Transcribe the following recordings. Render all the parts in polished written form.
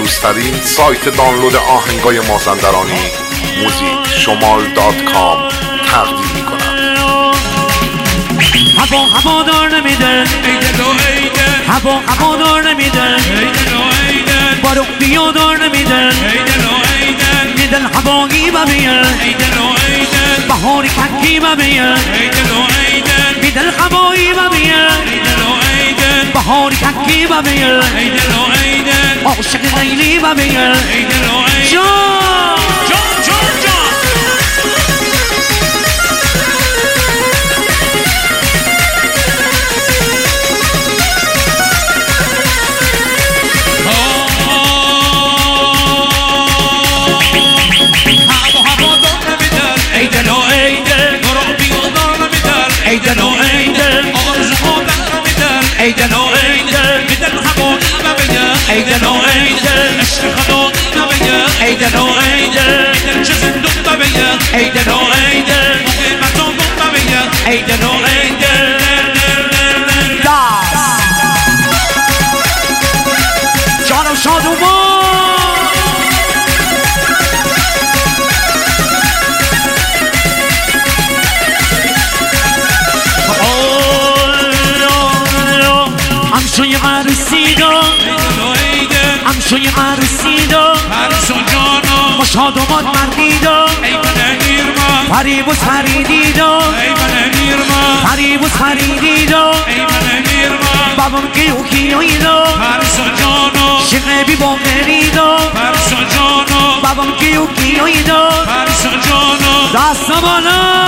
دوست‌ترین سایت دانلود آهنگای مازندرانی موزیکشمال.com تقدیم می‌کند. هوا دار نمیده هوا دار نمیده بارو بیا دار نمیده میدل هوایی ببین بهاری ککی ببین میدل هوایی ببین بهاری ککی ببین عاشق لیلی ببین جان ایدن و ایدن آرزو در میدن ایدن و ایدن میدن هوا نمیدن ایدن و ایدن عشق خدا نمیدن ایدن و ایدن میدن چه زندون نمیدن ایدن و ایدن مقیمتون نمیدن ایدن و ایدن داس جانم شادومان شوی عروسی دو شوی عروسی دو با شادومان مردی دو فریبوس فریدی دو فریبوس فریدی دو بابام کیو کیوی دو شقیبی با مری دو بابام کیو کیوی دو دست بالا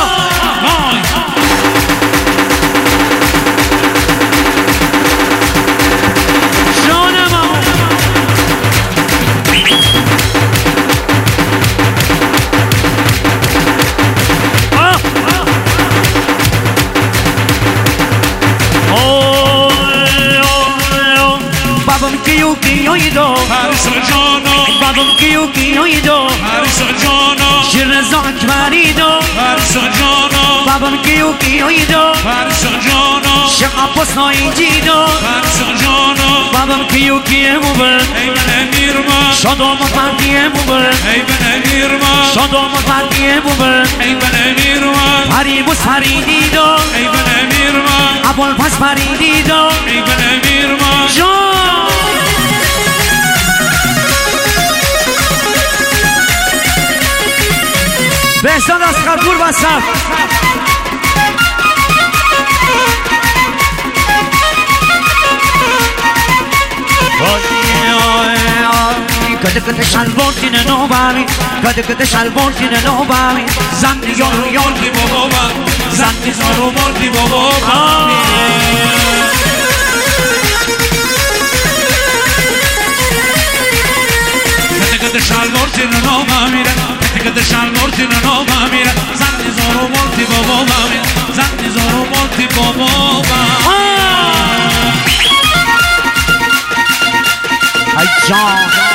بابام کیو کیوی دو بابام کیو کیوی دو شیرزا اکبری دو بابام کیو کیوی دو شقا پسنایی جی دو بابام کیو کیمو بر شادوم پردیمو بر شادوم پردیمو بر فریبوس فریدی دو ابوالفضل فریدی دو جان بهزاد از خرپور وسط کده شلوار تینه نو بامی کده شلوار تینه نو بامی زنی یار دی بابا زنی زارو دی بابا کده شلوار تینه نو بامی کده شلوار تینه نو بامی زنی زارو دی بابا زنی زارو دی بابا ای جان